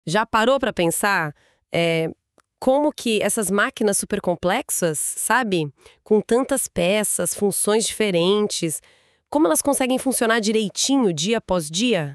Já parou para pensar como que essas máquinas supercomplexas, sabe? Com tantas peças, funções diferentes, como elas conseguem funcionar direitinho dia após dia?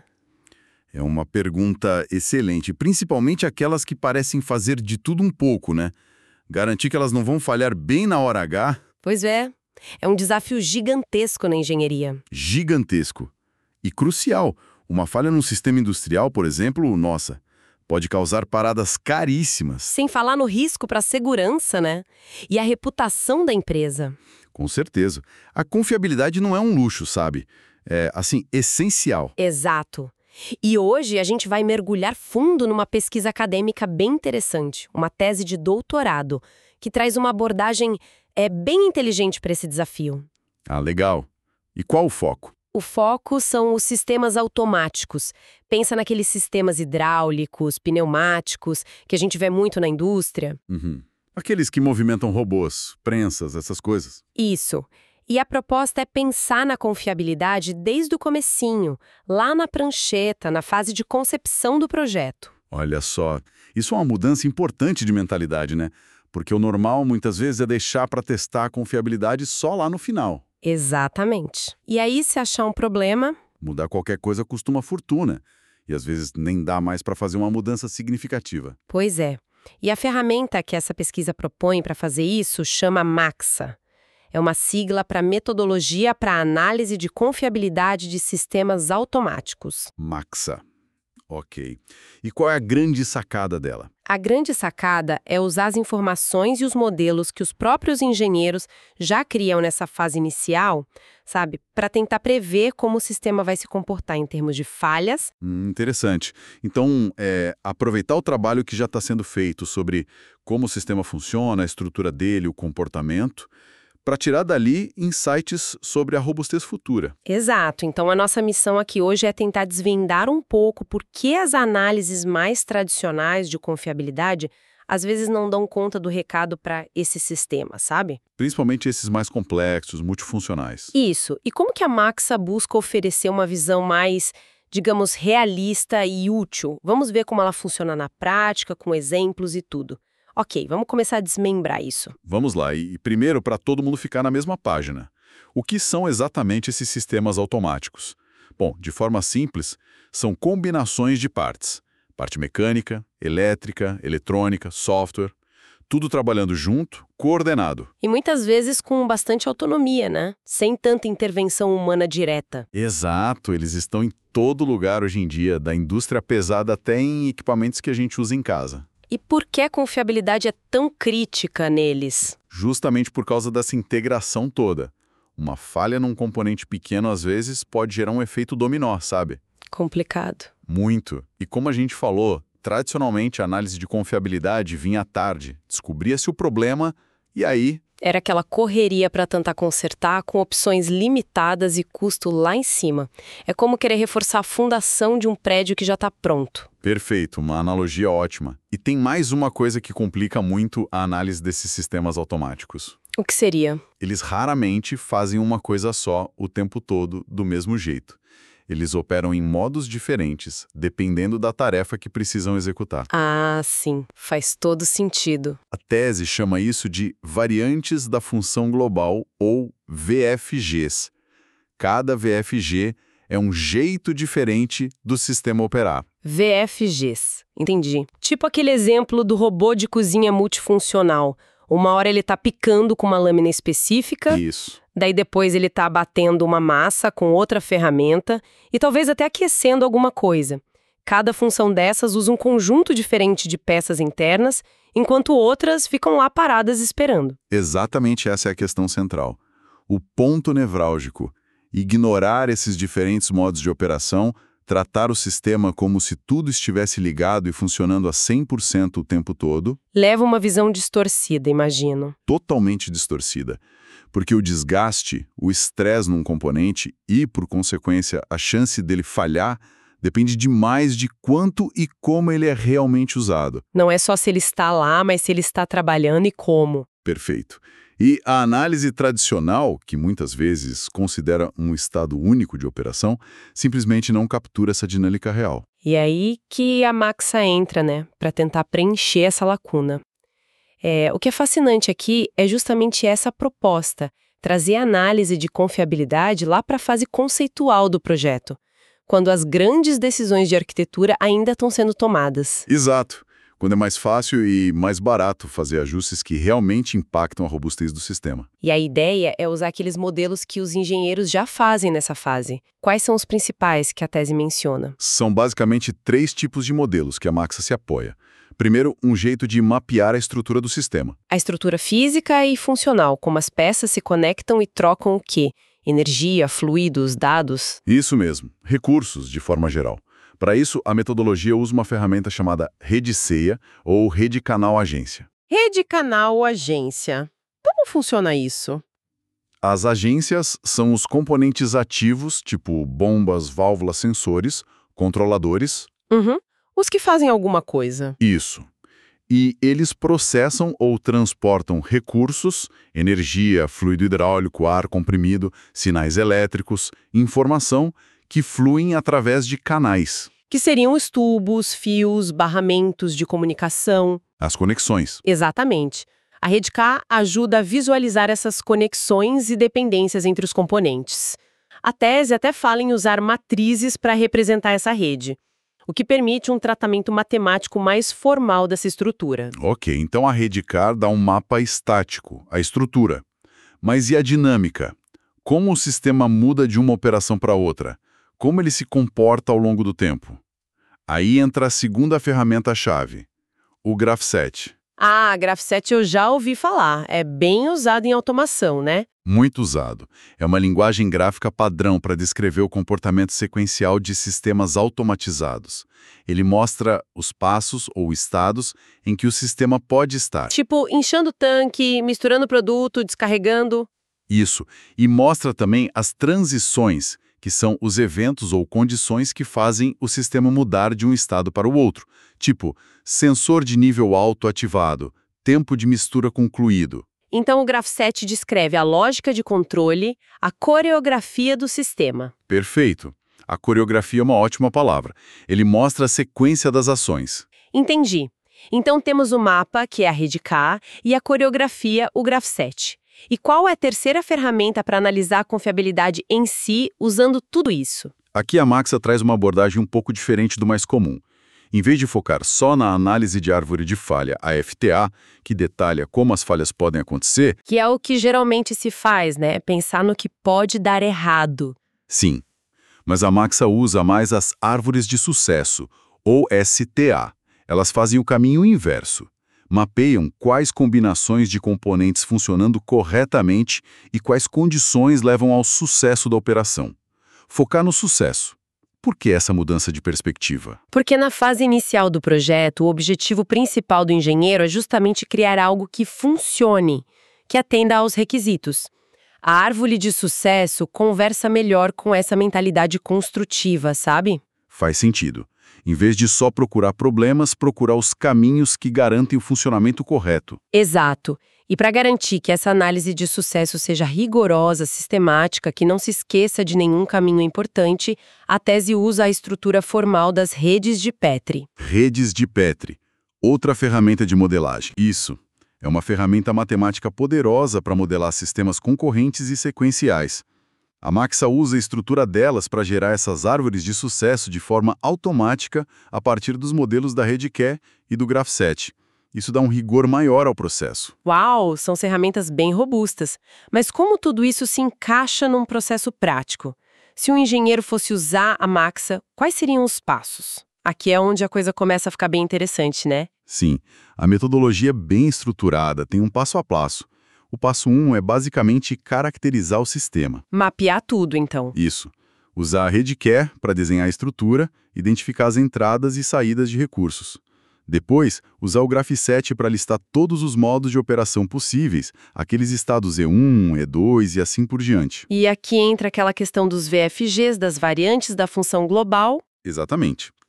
É uma pergunta excelente, principalmente aquelas que parecem fazer de tudo um pouco, né? Garantir que elas não vão falhar bem na hora H, Pois é um desafio gigantesco na engenharia. gigantesco. E crucial. Uma falha num sistema industrial, por exemplo, nossa, pode causar paradas caríssimas. Sem falar no risco para a segurança, né? E a reputação da empresa. Com certeza. A confiabilidade não é um luxo, sabe? É, assim, essencial. Exato. E hoje a gente vai mergulhar fundo numa pesquisa acadêmica bem interessante, uma tese de doutorado, que traz uma abordagem bem inteligente para esse desafio. Ah, legal. E qual o foco? O foco são os sistemas automáticos. Pensa naqueles sistemas hidráulicos, pneumáticos, que a gente vê muito na indústria. Uhum. Aqueles que movimentam robôs, prensas, essas coisas. Isso. E a proposta é pensar na confiabilidade desde o comecinho, lá na prancheta, na fase de concepção do projeto. Olha só, isso é uma mudança importante de mentalidade, né? Porque o normal, muitas vezes, é deixar para testar a confiabilidade só lá no final. Exatamente. E aí, se achar um problema, Mudar qualquer coisa custa uma fortuna. E às vezes nem dá mais para fazer uma mudança significativa. pois é. E a ferramenta que essa pesquisa propõe para fazer isso chama MAXA. É uma sigla para Metodologia para Análise de Confiabilidade de Sistemas Automáticos. Maxa. Ok. E qual é a grande sacada dela? A grande sacada é usar as informações e os modelos que os próprios engenheiros já criam nessa fase inicial, sabe, para tentar prever como o sistema vai se comportar em termos de falhas. Interessante. Então, aproveitar o trabalho que já está sendo feito sobre como o sistema funciona, a estrutura dele, o comportamento, para tirar dali insights sobre a robustez futura. Exato. Então, a nossa missão aqui hoje é tentar desvendar um pouco por que as análises mais tradicionais de confiabilidade às vezes não dão conta do recado para esse sistema, sabe? Principalmente esses mais complexos, multifuncionais. Isso. E como que a Maxa busca oferecer uma visão mais, digamos, realista e útil? Vamos ver como ela funciona na prática, com exemplos e tudo. Ok, vamos começar a desmembrar isso. Vamos lá, e primeiro para todo mundo ficar na mesma página. O que são exatamente esses sistemas automáticos? Bom, de forma simples, são combinações de partes. Parte mecânica, elétrica, eletrônica, software, tudo trabalhando junto, coordenado. E muitas vezes com bastante autonomia, né? Sem tanta intervenção humana direta. Exato, eles estão em todo lugar hoje em dia, da indústria pesada até em equipamentos que a gente usa em casa. E por que a confiabilidade é tão crítica neles? Justamente por causa dessa integração toda. Uma falha num componente pequeno, às vezes, pode gerar um efeito dominó, sabe? Complicado. Muito. E como a gente falou, tradicionalmente a análise de confiabilidade vinha à tarde, descobria-se o problema e aí... Era aquela correria para tentar consertar com opções limitadas e custo lá em cima. É como querer reforçar a fundação de um prédio que já está pronto. Perfeito, uma analogia ótima. E tem mais uma coisa que complica muito a análise desses sistemas automáticos. O que seria? Eles raramente fazem uma coisa só o tempo todo do mesmo jeito. Eles operam em modos diferentes, dependendo da tarefa que precisam executar. Ah, sim. Faz todo sentido. A tese chama isso de variantes da função global, ou VFGs. Cada VFG é um jeito diferente do sistema operar. VFGs. Entendi. Tipo aquele exemplo do robô de cozinha multifuncional. Uma hora ele tá picando com uma lâmina específica, Isso. daí depois ele tá batendo uma massa com outra ferramenta e talvez até aquecendo alguma coisa. Cada função dessas usa um conjunto diferente de peças internas, enquanto outras ficam lá paradas esperando. Exatamente essa é a questão central. O ponto nevrálgico. Ignorar esses diferentes modos de operação, tratar o sistema como se tudo estivesse ligado e funcionando a 100% o tempo todo, Leva uma visão distorcida, imagino. totalmente distorcida. Porque o desgaste, o estresse num componente e, por consequência, a chance dele falhar depende demais de quanto e como ele é realmente usado. Não é só se ele está lá, mas se ele está trabalhando e como. Perfeito. E a análise tradicional, que muitas vezes considera um estado único de operação, simplesmente não captura essa dinâmica real. E é aí que a Maxa entra, né, para tentar preencher essa lacuna. O que é fascinante aqui é justamente essa proposta, trazer a análise de confiabilidade lá para a fase conceitual do projeto, quando as grandes decisões de arquitetura ainda estão sendo tomadas. Exato. Quando é mais fácil e mais barato fazer ajustes que realmente impactam a robustez do sistema. E a ideia é usar aqueles modelos que os engenheiros já fazem nessa fase. Quais são os principais que a tese menciona? São basicamente 3 tipos de modelos que a Maxa se apoia. Primeiro, um jeito de mapear a estrutura do sistema. A estrutura física e funcional, como as peças se conectam e trocam o quê? Energia, fluidos, dados? Isso mesmo, recursos de forma geral. Para isso, a metodologia usa uma ferramenta chamada rede ceia ou rede canal agência. Rede canal agência. Como funciona isso? As agências são os componentes ativos, tipo bombas, válvulas, sensores, controladores. Os que fazem alguma coisa. Isso. E eles processam ou transportam recursos, energia, fluido hidráulico, ar comprimido, sinais elétricos, informação que fluem através de canais. Que seriam os tubos, fios, barramentos de comunicação. As conexões. Exatamente. A Rede K ajuda a visualizar essas conexões e dependências entre os componentes. A tese até fala em usar matrizes para representar essa rede, o que permite um tratamento matemático mais formal dessa estrutura. Ok, então a rede K dá um mapa estático, a estrutura. Mas e a dinâmica? Como o sistema muda de uma operação para outra? Como ele se comporta ao longo do tempo? Aí entra a segunda ferramenta-chave, o Graph7. Graph7 eu já ouvi falar. É bem usado em automação, né? Muito usado. É uma linguagem gráfica padrão para descrever o comportamento sequencial de sistemas automatizados. Ele mostra os passos ou estados em que o sistema pode estar. Tipo, inchando o tanque, misturando produto, descarregando. Isso. E mostra também as transições, que são os eventos ou condições que fazem o sistema mudar de um estado para o outro. Tipo, sensor de nível alto ativado, tempo de mistura concluído. Então, o Graph7 descreve a lógica de controle, a coreografia do sistema. Perfeito. A coreografia é uma ótima palavra. Ele mostra a sequência das ações. Entendi. Então, temos o mapa, que é a rede K, e a coreografia, o Graph7. E qual é a terceira ferramenta para analisar a confiabilidade em si, usando tudo isso? Aqui a Maxa traz uma abordagem um pouco diferente do mais comum. Em vez de focar só na análise de árvore de falha, a FTA, que detalha como as falhas podem acontecer... Que é o que geralmente se faz, né? Pensar no que pode dar errado. Sim, mas a Maxa usa mais as árvores de sucesso, ou STA. Elas fazem o caminho inverso. Mapeiam quais combinações de componentes funcionando corretamente e quais condições levam ao sucesso da operação. Focar no sucesso. Por que essa mudança de perspectiva? Porque na fase inicial do projeto, o objetivo principal do engenheiro é justamente criar algo que funcione, que atenda aos requisitos. A árvore de sucesso conversa melhor com essa mentalidade construtiva, sabe? Faz sentido. Em vez de só procurar problemas, procurar os caminhos que garantem o funcionamento correto. Exato. E para garantir que essa análise de sucesso seja rigorosa, sistemática, que não se esqueça de nenhum caminho importante, a tese usa a estrutura formal das redes de Petri. Redes de Petri. Outra ferramenta de modelagem. Isso. É uma ferramenta matemática poderosa para modelar sistemas concorrentes e sequenciais. A Maxa usa a estrutura delas para gerar essas árvores de sucesso de forma automática a partir dos modelos da rede K e do Graph7. Isso dá um rigor maior ao processo. Uau, são ferramentas bem robustas. Mas como tudo isso se encaixa num processo prático? Se um engenheiro fosse usar a Maxa, quais seriam os passos? Aqui é onde a coisa começa a ficar bem interessante, né? Sim, a metodologia é bem estruturada, tem um passo a passo. O passo 1 é basicamente caracterizar o sistema. Mapear tudo, então. Isso. Usar a rede K para desenhar a estrutura, identificar as entradas e saídas de recursos. Depois, usar o Graph7 para listar todos os modos de operação possíveis, aqueles estados E1, E2 e assim por diante. E aqui entra aquela questão dos VFGs, das variantes da função global. Exatamente.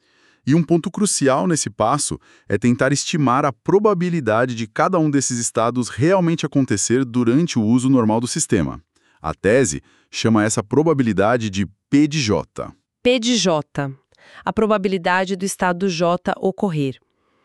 E um ponto crucial nesse passo é tentar estimar a probabilidade de cada um desses estados realmente acontecer durante o uso normal do sistema. A tese chama essa probabilidade de P de J. P de J, a probabilidade do estado J ocorrer.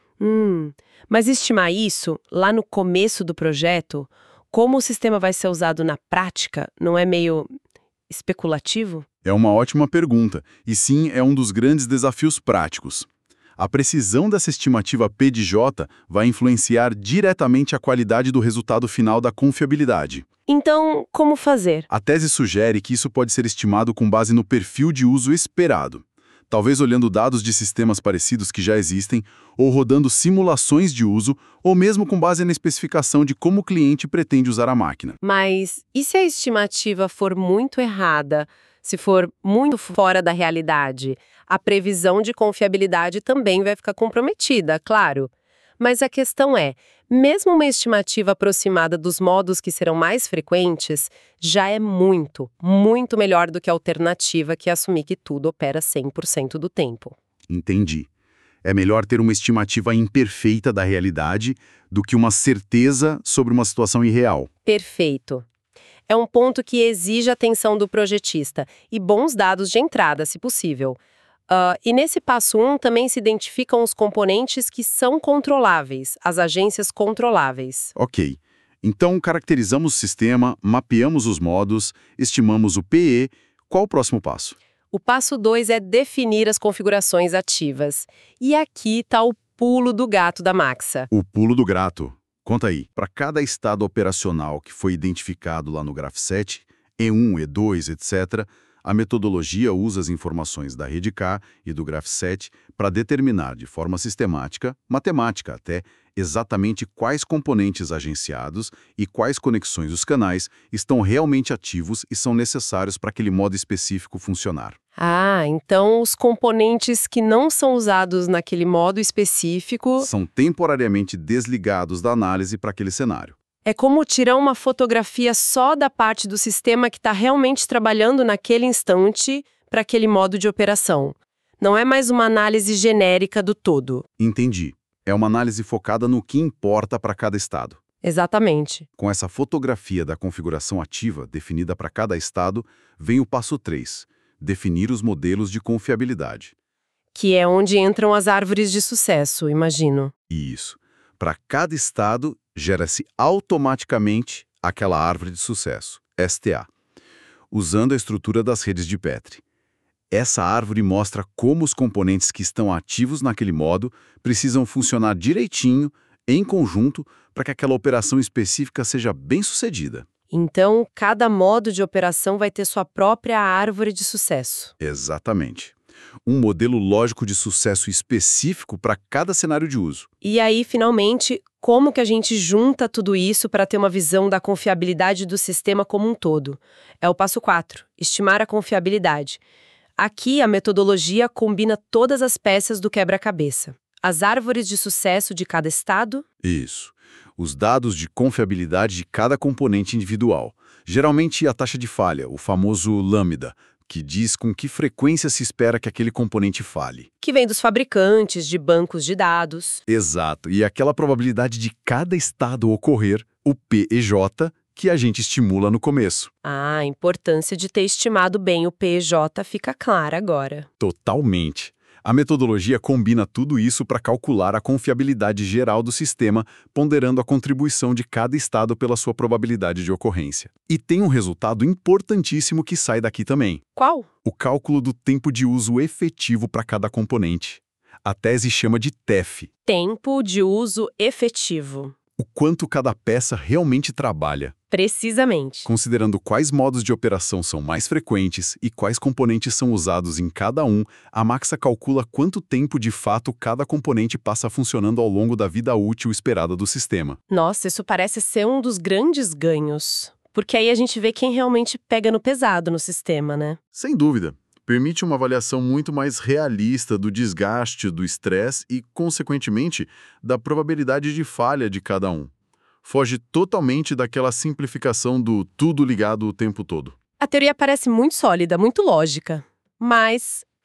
Mas estimar isso, lá no começo do projeto, como o sistema vai ser usado na prática, não é meio especulativo? É uma ótima pergunta, e sim é um dos grandes desafios práticos. A precisão dessa estimativa P de J vai influenciar diretamente a qualidade do resultado final da confiabilidade. Então, como fazer? A tese sugere que isso pode ser estimado com base no perfil de uso esperado, talvez olhando dados de sistemas parecidos que já existem, ou rodando simulações de uso, ou mesmo com base na especificação de como o cliente pretende usar a máquina. Mas e se a estimativa for muito errada? Se for muito fora da realidade, a previsão de confiabilidade também vai ficar comprometida, claro. Mas a questão é, mesmo uma estimativa aproximada dos modos que serão mais frequentes, já é muito, muito melhor do que a alternativa que é assumir que tudo opera 100% do tempo. Entendi. É melhor ter uma estimativa imperfeita da realidade do que uma certeza sobre uma situação irreal. Perfeito. É um ponto que exige atenção do projetista e bons dados de entrada, se possível. E nesse passo 1 também se identificam os componentes que são controláveis, as agências controláveis. Ok. Então, caracterizamos o sistema, mapeamos os modos, estimamos o PE. Qual o próximo passo? O passo 2 é definir as configurações ativas. E aqui está o pulo do gato da Maxa. O pulo do gato. Conta aí. Para cada estado operacional que foi identificado lá no Graph7, E1, E2, etc., a metodologia usa as informações da rede K e do Graph7 para determinar de forma sistemática, matemática até, exatamente quais componentes agenciados e quais conexões dos canais estão realmente ativos e são necessários para aquele modo específico funcionar. Então os componentes que não são usados naquele modo específico são temporariamente desligados da análise para aquele cenário. é como tirar uma fotografia só da parte do sistema que está realmente trabalhando naquele instante para aquele modo de operação. Não é mais uma análise genérica do todo. Entendi. É uma análise focada no que importa para cada estado. Exatamente. Com essa fotografia da configuração ativa definida para cada estado, vem o passo 3, definir os modelos de confiabilidade. Que é onde entram as árvores de sucesso, imagino. Isso. Para cada estado, gera-se automaticamente aquela árvore de sucesso, STA, usando a estrutura das redes de Petri. Essa árvore mostra como os componentes que estão ativos naquele modo precisam funcionar direitinho, em conjunto, para que aquela operação específica seja bem sucedida. Então, cada modo de operação vai ter sua própria árvore de sucesso. Exatamente. Um modelo lógico de sucesso específico para cada cenário de uso. E aí, finalmente, como que a gente junta tudo isso para ter uma visão da confiabilidade do sistema como um todo? É o passo 4, estimar a confiabilidade. Aqui, a metodologia combina todas as peças do quebra-cabeça. As árvores de sucesso de cada estado. Isso. Os dados de confiabilidade de cada componente individual. Geralmente a taxa de falha, o famoso lambda, que diz com que frequência se espera que aquele componente falhe. Que vem dos fabricantes de bancos de dados. Exato. E aquela probabilidade de cada estado ocorrer, o PEJ, que a gente estimula no começo. A importância de ter estimado bem o PEJ fica clara agora. Totalmente. A metodologia combina tudo isso para calcular a confiabilidade geral do sistema, ponderando a contribuição de cada estado pela sua probabilidade de ocorrência. E tem um resultado importantíssimo que sai daqui também. Qual? O cálculo do tempo de uso efetivo para cada componente. A tese chama de TEF. Tempo de uso efetivo. O quanto cada peça realmente trabalha. Precisamente. Considerando quais modos de operação são mais frequentes e quais componentes são usados em cada um, a Maxa calcula quanto tempo de fato cada componente passa funcionando ao longo da vida útil esperada do sistema. Nossa, isso parece ser um dos grandes ganhos. Porque aí a gente vê quem realmente pega no pesado no sistema, né? Sem dúvida. Permite uma avaliação muito mais realista do desgaste, do estresse e, consequentemente, da probabilidade de falha de cada um. Foge totalmente daquela simplificação do tudo ligado o tempo todo. A teoria parece muito sólida, muito lógica. Mas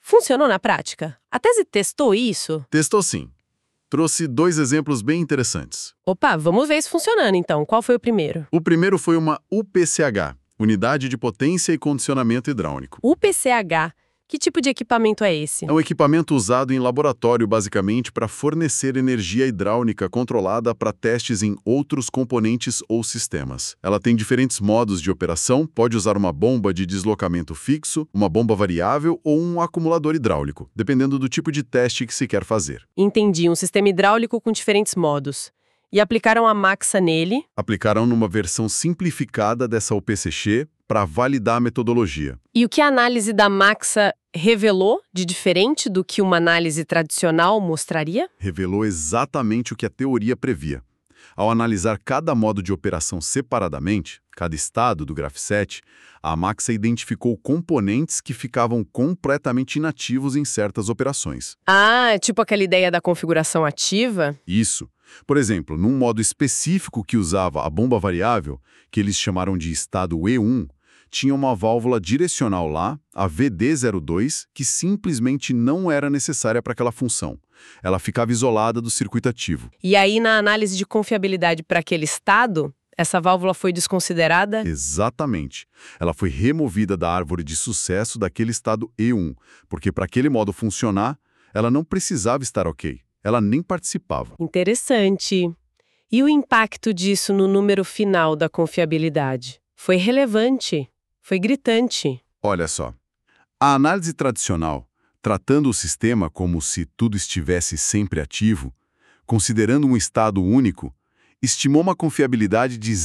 Funcionou na prática? A tese testou isso? Testou sim. Trouxe 2 exemplos bem interessantes. Opa, vamos ver isso funcionando então. Qual foi o primeiro? O primeiro foi uma UPCH, Unidade de Potência e Condicionamento Hidráulico. UPCH. Que tipo de equipamento é esse? É um equipamento usado em laboratório basicamente para fornecer energia hidráulica controlada para testes em outros componentes ou sistemas. Ela tem diferentes modos de operação, pode usar uma bomba de deslocamento fixo, uma bomba variável ou um acumulador hidráulico, dependendo do tipo de teste que se quer fazer. Entendi, um sistema hidráulico com diferentes modos. E aplicaram a Maxa nele? Aplicaram numa versão simplificada dessa UPCX para validar a metodologia. E o que a análise da Maxa revelou de diferente do que uma análise tradicional mostraria? Revelou exatamente o que a teoria previa. Ao analisar cada modo de operação separadamente, cada estado do Graph7, a Maxa identificou componentes que ficavam completamente inativos em certas operações. Ah, tipo aquela ideia da configuração ativa? Isso. Por exemplo, num modo específico que usava a bomba variável, que eles chamaram de estado E1, tinha uma válvula direcional lá, a VD02, que simplesmente não era necessária para aquela função. Ela ficava isolada do circuito ativo. E aí, na análise de confiabilidade para aquele estado, essa válvula foi desconsiderada? Exatamente. Ela foi removida da árvore de sucesso daquele estado E1, porque para aquele modo funcionar, ela não precisava estar ok. Ela nem participava. Interessante. E o impacto disso no número final da confiabilidade? Foi relevante. Foi gritante. Olha só, a análise tradicional, tratando o sistema como se tudo estivesse sempre ativo, considerando um estado único, estimou uma confiabilidade de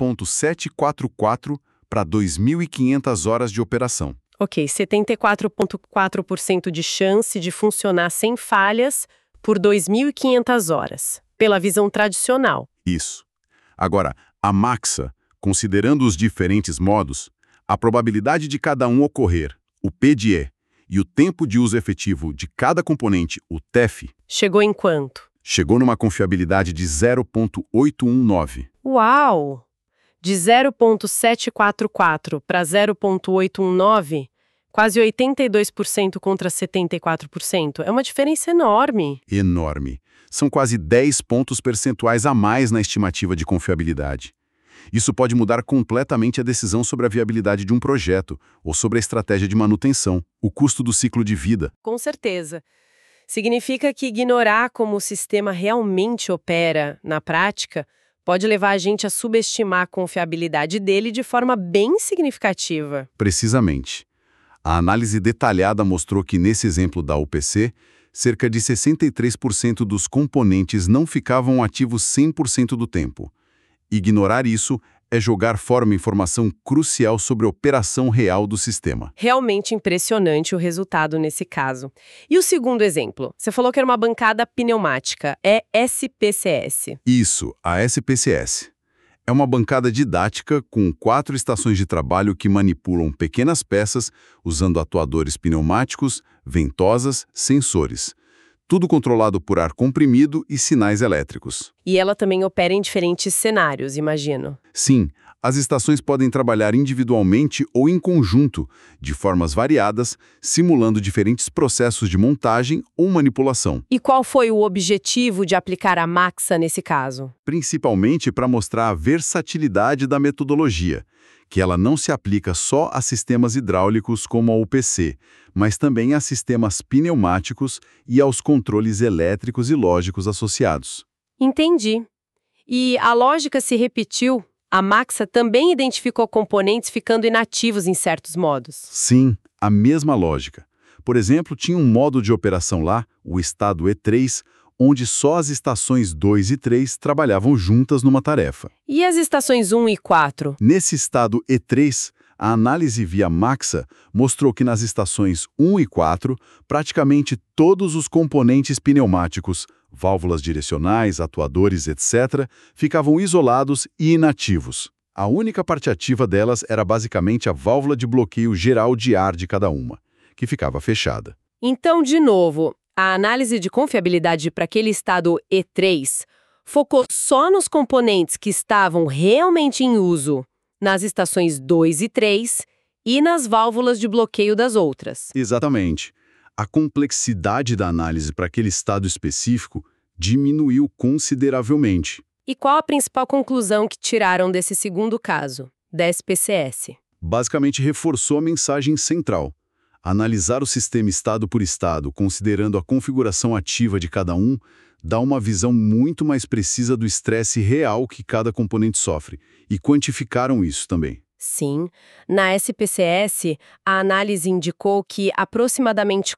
0,744 para 2.500 horas de operação. Ok, 74,4% de chance de funcionar sem falhas por 2.500 horas, pela visão tradicional. Isso. Agora, a Maxa, considerando os diferentes modos, a probabilidade de cada um ocorrer, o P de E, e o tempo de uso efetivo de cada componente, o TEF, Chegou em quanto? chegou numa confiabilidade de 0,819. Uau! De 0,744 para 0,819, quase 82% contra 74%. É uma diferença enorme. Enorme. São quase 10 pontos percentuais a mais na estimativa de confiabilidade. Isso pode mudar completamente a decisão sobre a viabilidade de um projeto ou sobre a estratégia de manutenção, o custo do ciclo de vida. Com certeza. Significa que ignorar como o sistema realmente opera na prática pode levar a gente a subestimar a confiabilidade dele de forma bem significativa. Precisamente. A análise detalhada mostrou que, nesse exemplo da UPC, cerca de 63% dos componentes não ficavam ativos 100% do tempo. Ignorar isso é jogar fora uma informação crucial sobre a operação real do sistema. Realmente impressionante o resultado nesse caso. E o segundo exemplo? Você falou que era uma bancada pneumática. É SPCS. Isso, a SPCS. É uma bancada didática com 4 estações de trabalho que manipulam pequenas peças usando atuadores pneumáticos, ventosas, sensores. Tudo controlado por ar comprimido e sinais elétricos. E ela também opera em diferentes cenários, imagino. Sim, as estações podem trabalhar individualmente ou em conjunto, de formas variadas, simulando diferentes processos de montagem ou manipulação. E qual foi o objetivo de aplicar a Maxa nesse caso? Principalmente para mostrar a versatilidade da metodologia, que ela não se aplica só a sistemas hidráulicos como a UPC, mas também a sistemas pneumáticos e aos controles elétricos e lógicos associados. Entendi. E a lógica se repetiu? A Maxa também identificou componentes ficando inativos em certos modos. Sim, a mesma lógica. Por exemplo, tinha um modo de operação lá, o estado E3, onde só as estações 2 e 3 trabalhavam juntas numa tarefa. E as estações 1 e 4? Nesse estado E3, a análise via Maxa mostrou que nas estações 1 e 4, praticamente todos os componentes pneumáticos, válvulas direcionais, atuadores, etc., ficavam isolados e inativos. A única parte ativa delas era basicamente a válvula de bloqueio geral de ar de cada uma, que ficava fechada. Então, de novo, a análise de confiabilidade para aquele estado E3 focou só nos componentes que estavam realmente em uso, nas estações 2 e 3 e nas válvulas de bloqueio das outras. Exatamente. a complexidade da análise para aquele estado específico diminuiu consideravelmente. E qual a principal conclusão que tiraram desse segundo caso, da SPCS? Basicamente reforçou a mensagem central. Analisar o sistema estado por estado, considerando a configuração ativa de cada um, dá uma visão muito mais precisa do estresse real que cada componente sofre, e quantificaram isso também. Sim, na SPCS, a análise indicou que aproximadamente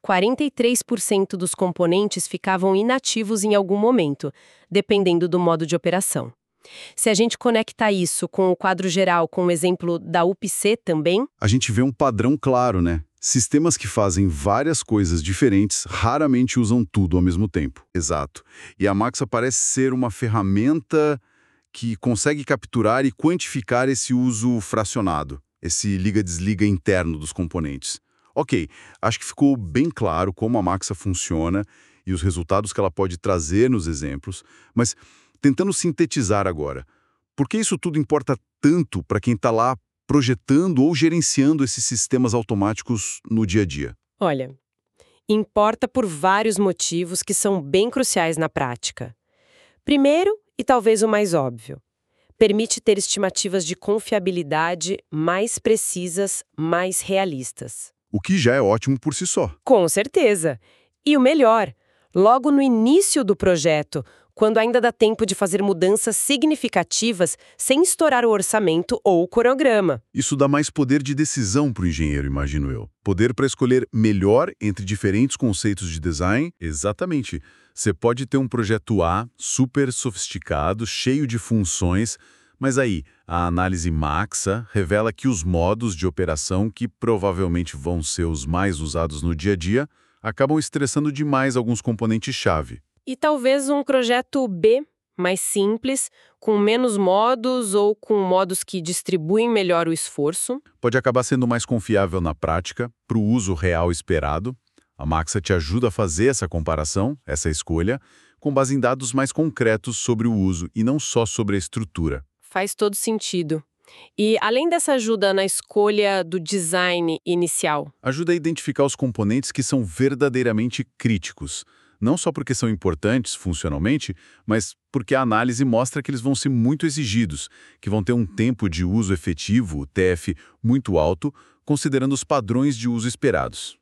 43% dos componentes ficavam inativos em algum momento, dependendo do modo de operação. Se a gente conecta isso com o quadro geral, com o exemplo da UPC também, A gente vê um padrão claro, né? Sistemas que fazem várias coisas diferentes raramente usam tudo ao mesmo tempo. Exato. E a Maxa parece ser uma ferramenta que consegue capturar e quantificar esse uso fracionado, esse liga-desliga interno dos componentes. Ok, acho que ficou bem claro como a Maxa funciona e os resultados que ela pode trazer nos exemplos, mas tentando sintetizar agora, por que isso tudo importa tanto para quem está lá projetando ou gerenciando esses sistemas automáticos no dia a dia? olha, importa por vários motivos que são bem cruciais na prática. Primeiro, e talvez o mais óbvio, permite ter estimativas de confiabilidade mais precisas, mais realistas. O que já é ótimo por si só. Com certeza. E o melhor, logo no início do projeto, quando ainda dá tempo de fazer mudanças significativas sem estourar o orçamento ou o cronograma. Isso dá mais poder de decisão para o engenheiro, imagino eu. Poder para escolher melhor entre diferentes conceitos de design. Exatamente. Você pode ter um projeto A super sofisticado, cheio de funções, mas aí a análise Maxa revela que os modos de operação, que provavelmente vão ser os mais usados no dia a dia, acabam estressando demais alguns componentes-chave. E talvez um projeto B, mais simples, com menos modos ou com modos que distribuem melhor o esforço. Pode acabar sendo mais confiável na prática, para o uso real esperado. A Maxa te ajuda a fazer essa comparação, essa escolha, com base em dados mais concretos sobre o uso e não só sobre a estrutura. Faz todo sentido. E além dessa ajuda na escolha do design inicial, Ajuda a identificar os componentes que são verdadeiramente críticos, não só porque são importantes funcionalmente, mas porque a análise mostra que eles vão ser muito exigidos, que vão ter um tempo de uso efetivo, o TF, muito alto, considerando os padrões de uso esperados.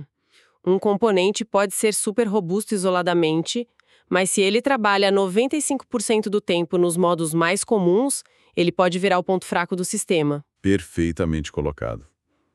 um componente pode ser super robusto isoladamente, mas se ele trabalha 95% do tempo nos modos mais comuns, ele pode virar o ponto fraco do sistema. Perfeitamente colocado.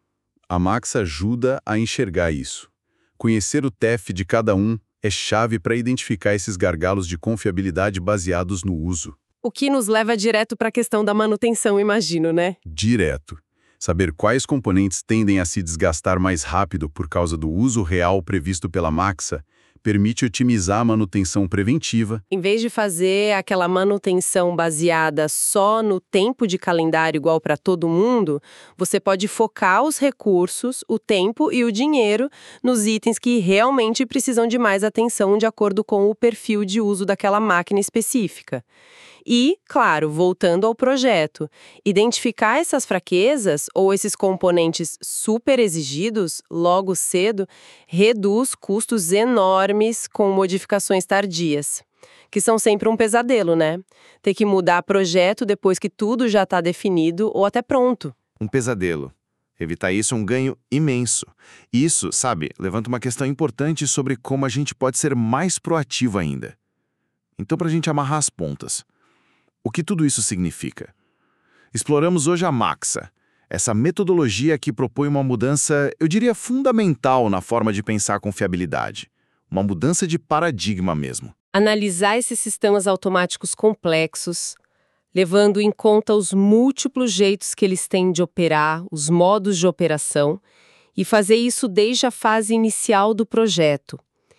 A Maxa ajuda a enxergar isso. Conhecer o TF de cada um é chave para identificar esses gargalos de confiabilidade baseados no uso. O que nos leva direto para a questão da manutenção, imagino, né? Direto. Saber quais componentes tendem a se desgastar mais rápido por causa do uso real previsto pela Maxa permite otimizar a manutenção preventiva. Em vez de fazer aquela manutenção baseada só no tempo de calendário igual para todo mundo, você pode focar os recursos, o tempo e o dinheiro nos itens que realmente precisam de mais atenção de acordo com o perfil de uso daquela máquina específica. E, claro, voltando ao projeto, identificar essas fraquezas ou esses componentes super exigidos logo cedo reduz custos enormes com modificações tardias, que são sempre um pesadelo, né? Ter que mudar projeto depois que tudo já está definido ou até pronto. Um pesadelo. Evitar isso é um ganho imenso. Isso, sabe, levanta uma questão importante sobre como a gente pode ser mais proativo ainda. Então, para a gente amarrar as pontas, o que tudo isso significa? Exploramos hoje a Maxa, essa metodologia que propõe uma mudança, eu diria, fundamental na forma de pensar a confiabilidade. Uma mudança de paradigma mesmo. Analisar esses sistemas automáticos complexos, levando em conta os múltiplos jeitos que eles têm de operar, os modos de operação, e fazer isso desde a fase inicial do projeto.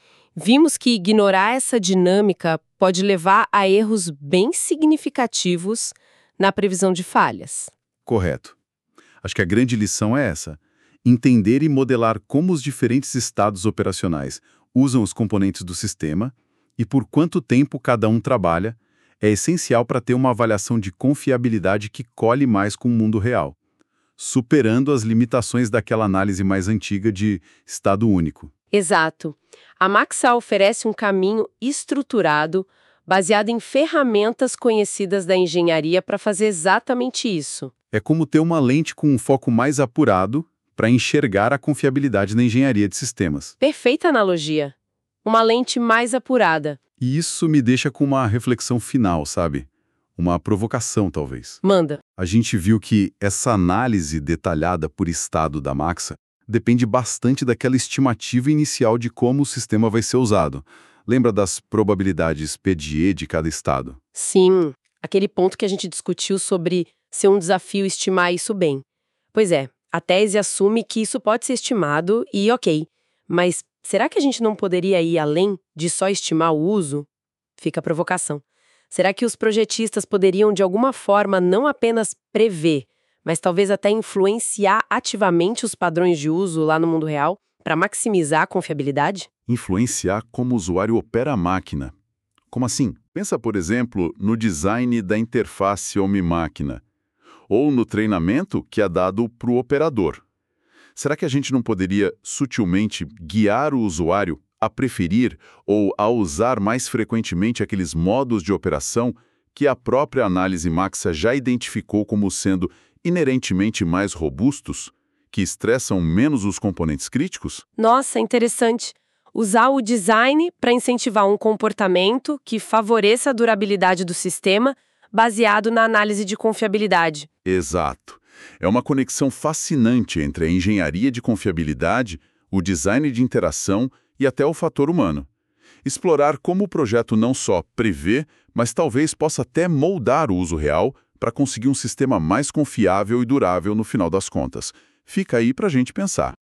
Vimos que ignorar essa dinâmica pode levar a erros bem significativos na previsão de falhas. Correto. Acho que a grande lição é essa. Entender e modelar como os diferentes estados operacionais usam os componentes do sistema e por quanto tempo cada um trabalha é essencial para ter uma avaliação de confiabilidade que colhe mais com o mundo real, superando as limitações daquela análise mais antiga de estado único. Exato. A Maxa oferece um caminho estruturado, baseado em ferramentas conhecidas da engenharia para fazer exatamente isso. É como ter uma lente com um foco mais apurado para enxergar a confiabilidade na engenharia de sistemas. Perfeita analogia. Uma lente mais apurada. E isso me deixa com uma reflexão final, sabe? Uma provocação, talvez. Manda. A gente viu que essa análise detalhada por estado da Maxa depende bastante daquela estimativa inicial de como o sistema vai ser usado. Lembra das probabilidades PDE de cada estado? Sim, aquele ponto que a gente discutiu sobre ser um desafio estimar isso bem. Pois é, a tese assume que isso pode ser estimado e ok, mas será que a gente não poderia ir além de só estimar o uso? Fica a provocação. Será que os projetistas poderiam, de alguma forma, não apenas prever, mas talvez até influenciar ativamente os padrões de uso lá no mundo real para maximizar a confiabilidade? Influenciar como o usuário opera a máquina. Como assim? Pensa, por exemplo, no design da interface homem-máquina, ou no treinamento que é dado para o operador. Será que a gente não poderia sutilmente guiar o usuário a preferir ou a usar mais frequentemente aqueles modos de operação que a própria análise Maxa já identificou como sendo inerentemente mais robustos, que estressam menos os componentes críticos? Nossa, interessante. Usar o design para incentivar um comportamento que favoreça a durabilidade do sistema, baseado na análise de confiabilidade. Exato. É uma conexão fascinante entre a engenharia de confiabilidade, o design de interação e até o fator humano. Explorar como o projeto não só prevê, mas talvez possa até moldar o uso real para conseguir um sistema mais confiável e durável no final das contas. Fica aí para a gente pensar.